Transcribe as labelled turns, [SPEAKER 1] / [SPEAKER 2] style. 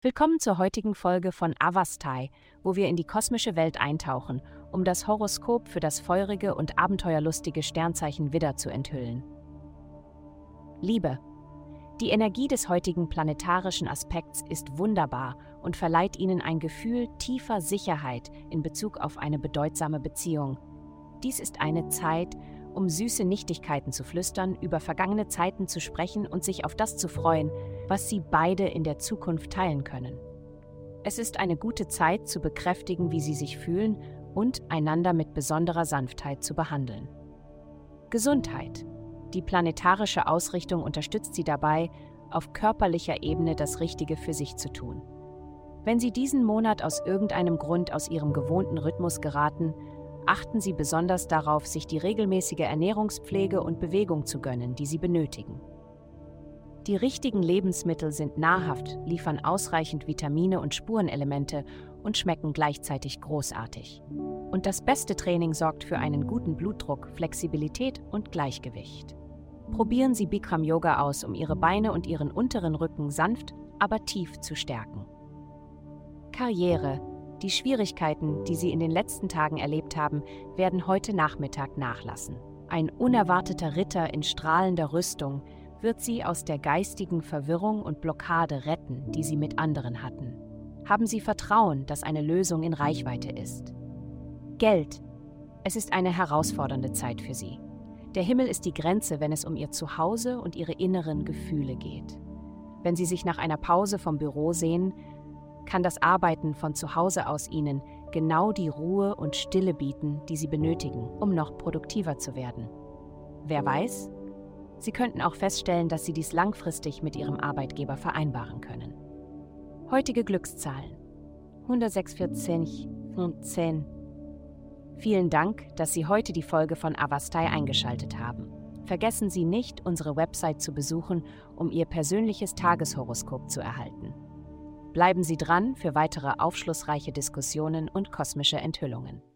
[SPEAKER 1] Willkommen zur heutigen Folge von Avastai, wo wir in die kosmische Welt eintauchen, um das Horoskop für das feurige und abenteuerlustige Sternzeichen Widder zu enthüllen. Liebe. Die Energie des heutigen planetarischen Aspekts ist wunderbar und verleiht Ihnen ein Gefühl tiefer Sicherheit in Bezug auf eine bedeutsame Beziehung. Dies ist eine Zeit, um süße Nichtigkeiten zu flüstern, über vergangene Zeiten zu sprechen und sich auf das zu freuen, was Sie beide in der Zukunft teilen können. Es ist eine gute Zeit, zu bekräftigen, wie Sie sich fühlen und einander mit besonderer Sanftheit zu behandeln. Gesundheit. Die planetarische Ausrichtung unterstützt Sie dabei, auf körperlicher Ebene das Richtige für sich zu tun. Wenn Sie diesen Monat aus irgendeinem Grund aus Ihrem gewohnten Rhythmus geraten, achten Sie besonders darauf, sich die regelmäßige Ernährungspflege und Bewegung zu gönnen, die Sie benötigen. Die richtigen Lebensmittel sind nahrhaft, liefern ausreichend Vitamine und Spurenelemente und schmecken gleichzeitig großartig. Und das beste Training sorgt für einen guten Blutdruck, Flexibilität und Gleichgewicht. Probieren Sie Bikram Yoga aus, um Ihre Beine und Ihren unteren Rücken sanft, aber tief zu stärken. Karriere. Die Schwierigkeiten, die Sie in den letzten Tagen erlebt haben, werden heute Nachmittag nachlassen. Ein unerwarteter Ritter in strahlender Rüstung wird Sie aus der geistigen Verwirrung und Blockade retten, die Sie mit anderen hatten. Haben Sie Vertrauen, dass eine Lösung in Reichweite ist. Geld. Es ist eine herausfordernde Zeit für Sie. Der Himmel ist die Grenze, wenn es um Ihr Zuhause und Ihre inneren Gefühle geht. Wenn Sie sich nach einer Pause vom Büro sehen, kann das Arbeiten von zu Hause aus Ihnen genau die Ruhe und Stille bieten, die Sie benötigen, um noch produktiver zu werden. Wer weiß? Sie könnten auch feststellen, dass Sie dies langfristig mit Ihrem Arbeitgeber vereinbaren können. Heutige Glückszahlen: 146 und 10. Vielen Dank, dass Sie heute die Folge von Avastai eingeschaltet haben. Vergessen Sie nicht, unsere Website zu besuchen, um Ihr persönliches Tageshoroskop zu erhalten. Bleiben Sie dran für weitere aufschlussreiche Diskussionen und kosmische Enthüllungen.